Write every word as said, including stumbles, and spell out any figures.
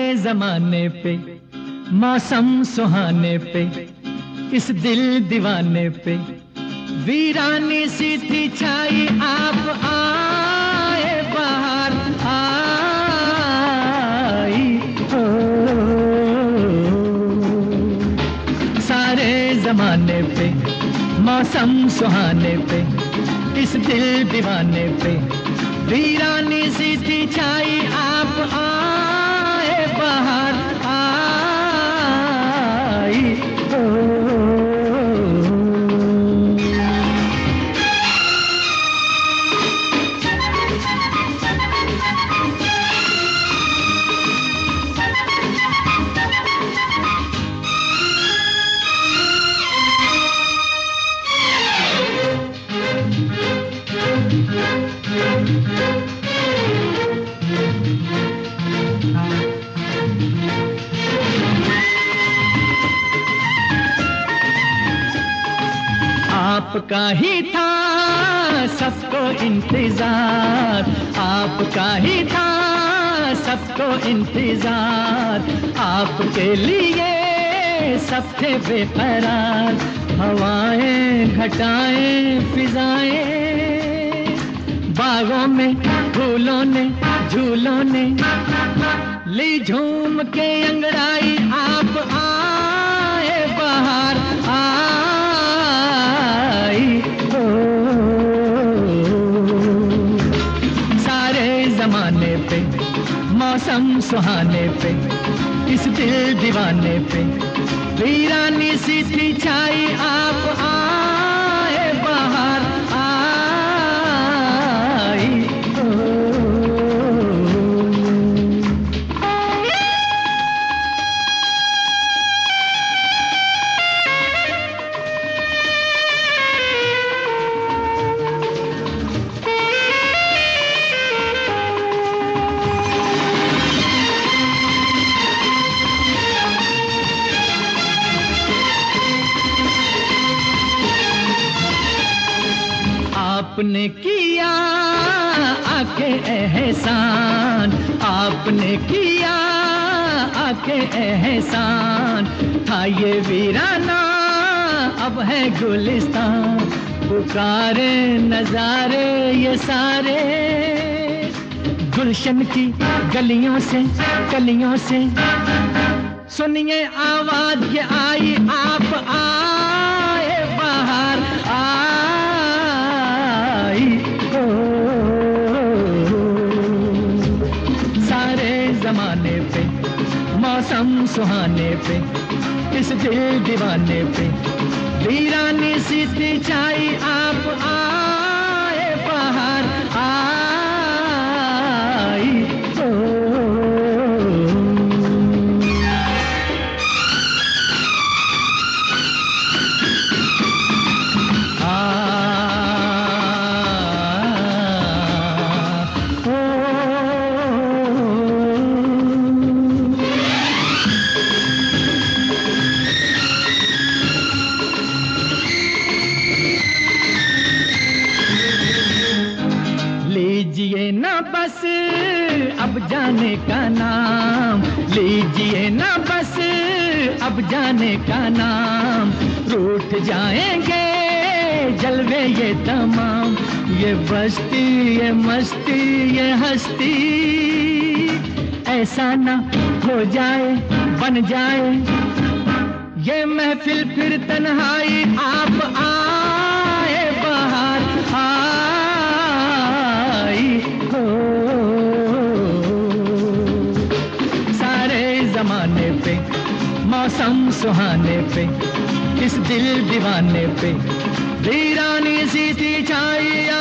जमाने पे, मौसम सुहाने पे, इस दिल दीवाने पे वीरानी सी थी छाई, आप आए बाहर आई हो। सारे जमाने पे, मौसम सुहाने पे, इस दिल दीवाने पे वीरानी सी थी छाई, आप आए बाहर आई हो। आपका ही था सबको इंतजार, आपका ही था सबको इंतजार, आपके लिए सब थे बेकरार। हवाएं घटाएं फिजाएं, बागों में फूलों ने झूलों ने ली झूम के अंगड़ाई, आप आए बाहर आई हो। सारे जमाने पे, मौसम सुहाने पे, इस दिल दीवाने पे वीरानी सी थी छाई, आप आए बाहर आई हो। आपने किया आके एहसान, आपने किया आके एहसान, था ये वीराना अब है गुलिस्तान। पुकारे नजारे ये सारे गुलशन की गलियों से कलियों से, सुनिए आवाज ये आई, आप आए बाहर आई हो। सारे जमाने पे, मौसम सुहाने पे, इस दिल दीवाने पे वीरानी सी थी छाई, आप आए बाहर आई हो। लीजिए ना बस अब जाने का नाम, लीजिए ना बस अब जाने का नाम, रूठ जाएंगे जलवे ये तमाम। ये बस्ती ये मस्ती ये हस्ती, ऐसा ना हो जाए बन जाए ये महफिल फिर तन्हाई, आप आए बाहर आई हो। सारे जमाने पे, मौसम सुहाने पे, इस दिल दीवाने पे वीरानी सी थी छाई।